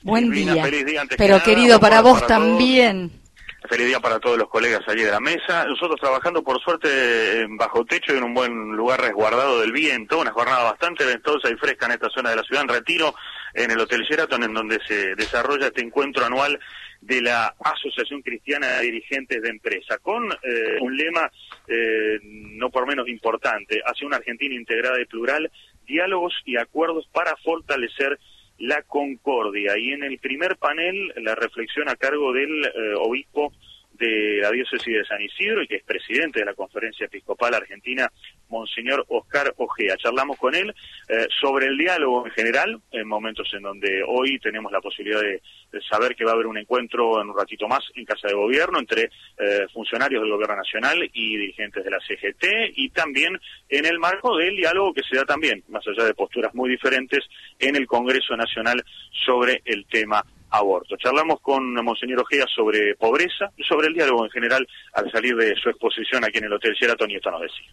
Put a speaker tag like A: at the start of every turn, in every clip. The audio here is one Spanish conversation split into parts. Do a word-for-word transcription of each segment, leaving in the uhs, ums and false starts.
A: Buen
B: Silvina,
A: día.
B: Feliz día antes
A: Pero
B: que nada,
A: querido, para vos
B: para
A: también.
B: Todos. Feliz día para todos los colegas allí de la mesa. Nosotros trabajando, por suerte, bajo techo y en un buen lugar resguardado del viento. Una jornada bastante ventosa y fresca en esta zona de la ciudad, en Retiro, en el Hotel Sheraton, en donde se desarrolla este encuentro anual de la Asociación Cristiana de Dirigentes de Empresa, con eh, un lema eh, no por menos importante: hacia una Argentina integrada y plural, diálogos y acuerdos para fortalecer la concordia. Y en el primer panel, la reflexión a cargo del eh, obispo de la diócesis de San Isidro y que es presidente de la Conferencia Episcopal Argentina, Monseñor Oscar Ojea. Charlamos con él eh, sobre el diálogo en general, en momentos en donde hoy tenemos la posibilidad de, de saber que va a haber un encuentro en un ratito más en Casa de Gobierno entre eh, funcionarios del Gobierno Nacional y dirigentes de la C G T, y también en el marco del diálogo que se da también, más allá de posturas muy diferentes, en el Congreso Nacional sobre el tema aborto. Charlamos con Monseñor Ojea sobre pobreza y sobre el diálogo en general al salir de su exposición aquí en el Hotel Sheraton, y esto nos decía.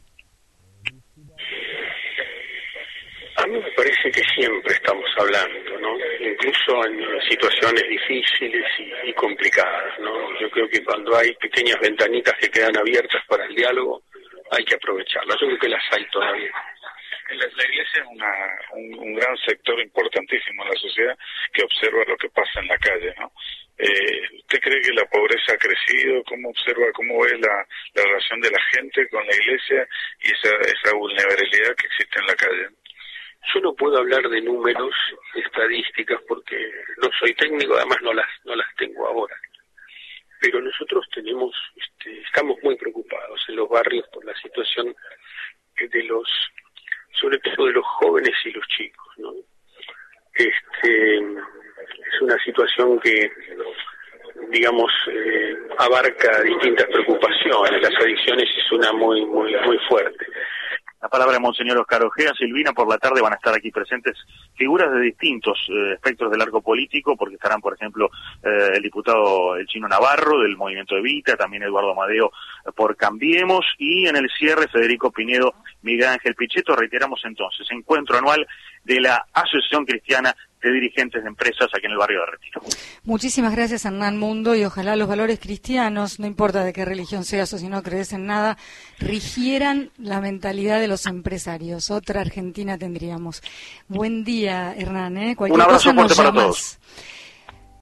C: A mí me parece que siempre estamos hablando, ¿no? Incluso en situaciones difíciles y, y complicadas, ¿no? Yo creo que cuando hay pequeñas ventanitas que quedan abiertas para el diálogo, hay que aprovecharlas. Yo creo que las hay todavía.
D: La, la iglesia es una, un, un gran sector importantísimo en la sociedad que observa lo que pasa en la calle, ¿no? Eh, ¿Usted cree que la pobreza ha crecido? ¿Cómo observa, cómo ve la, la relación de la gente con la iglesia y esa, esa vulnerabilidad que existe en la calle?
C: Yo no puedo hablar de números, estadísticas, porque no soy técnico, además no las no las tengo ahora. Pero nosotros tenemos, este, estamos muy preocupados en los barrios por la situación de los, sobre todo de los jóvenes y los chicos, ¿no? Este, es una situación que, digamos, eh, abarca distintas preocupaciones. Las adicciones es una muy, muy, muy fuerte.
B: La palabra de Monseñor Oscar Ojea. Silvina, por la tarde van a estar aquí presentes figuras de distintos eh, espectros del arco político, porque estarán, por ejemplo, eh, el diputado El Chino Navarro, del Movimiento Evita, también Eduardo Amadeo eh, por Cambiemos, y en el cierre Federico Pinedo, Miguel Ángel Pichetto. Reiteramos entonces, encuentro anual de la Asociación Cristiana de Dirigentes de Empresas aquí en el barrio de Retiro.
A: Muchísimas gracias, Hernán Mundo, y ojalá los valores cristianos, no importa de qué religión seas o si no crees en nada, rigieran la mentalidad de los empresarios. Otra Argentina tendríamos. Buen día, Hernán, ¿eh? Cualquier
B: Un abrazo
A: cosa nos
B: fuerte para
A: llamas.
B: todos.